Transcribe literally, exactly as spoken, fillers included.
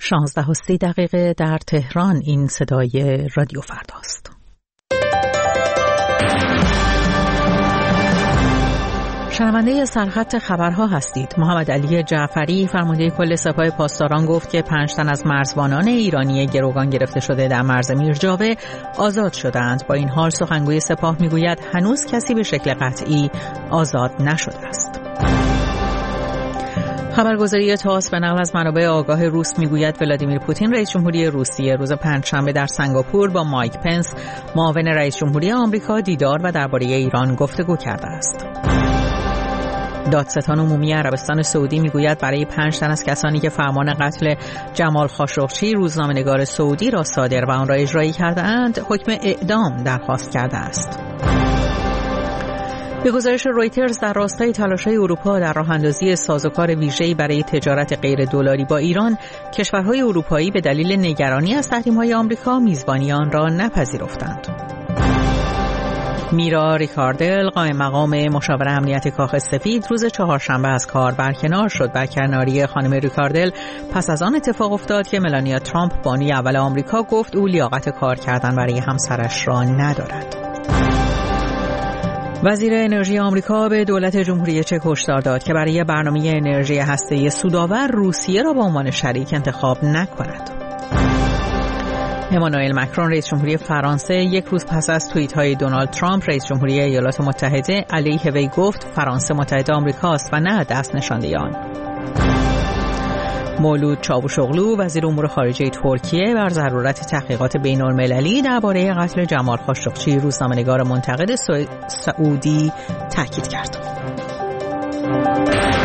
شانزده و سی دقیقه در تهران. این صدای رادیو فرداست. شنونده سرخط خبرها هستید. محمد علی جعفری فرمانده کل سپاه پاسداران گفت که پنج تن از مرزبانان ایرانی گروگان گرفته شده در مرز میرجاوه آزاد شدند. با این حال سخنگوی سپاه میگوید هنوز کسی به شکل قطعی آزاد نشده است. خبرگزاری تاس به نقل از منابع آگاه روس میگوید ولادیمیر پوتین رئیس جمهوری روسیه روز پنجشنبه در سنگاپور با مایک پنس معاون رئیس جمهوری آمریکا دیدار و درباره ایران گفتگو کرده است. دادستان عمومی عربستان سعودی میگوید برای پنج تن از کسانی که فرمان قتل جمال خاشقچی روزنامه‌نگار سعودی را صادر و آن را اجرایی کرده‌اند حکم اعدام درخواست کرده است. به گزارش رویترز در راستای تلاش‌های اروپا در راه‌اندازی سازوکار ویژه‌ای برای تجارت غیر دلاری با ایران، کشورهای اروپایی به دلیل نگرانی از تحریم‌های آمریکا میزبانی آن را نپذیرفتند. میرا ریکاردل قائم مقام مشاور امنیت کاخ سفید روز چهارشنبه از کار برکنار شد. برکناری خانم ریکاردل پس از آن اتفاق افتاد که ملانیا ترامپ بانوی اول آمریکا گفت او لیاقت کار کردن برای همسرش را ندارد. وزیر انرژی آمریکا به دولت جمهوری چک هشدار داد که برای برنامه انرژی هسته‌ای سودآور روسیه را به عنوان شریک انتخاب نکند. امانوئل مکرون رئیس جمهوری فرانسه یک روز پس از توییت‌های دونالد ترامپ رئیس جمهوری ایالات متحده علیه وی گفت فرانسه متحد آمریکاست و نه دست نشانده آن. مولود چاوشوغلو وزیر امور خارجه ترکیه بر ضرورت تحقیقات بین‌المللی درباره قتل جمال خاشقچی روزنامه‌نگار منتقد سعودی تاکید کرد.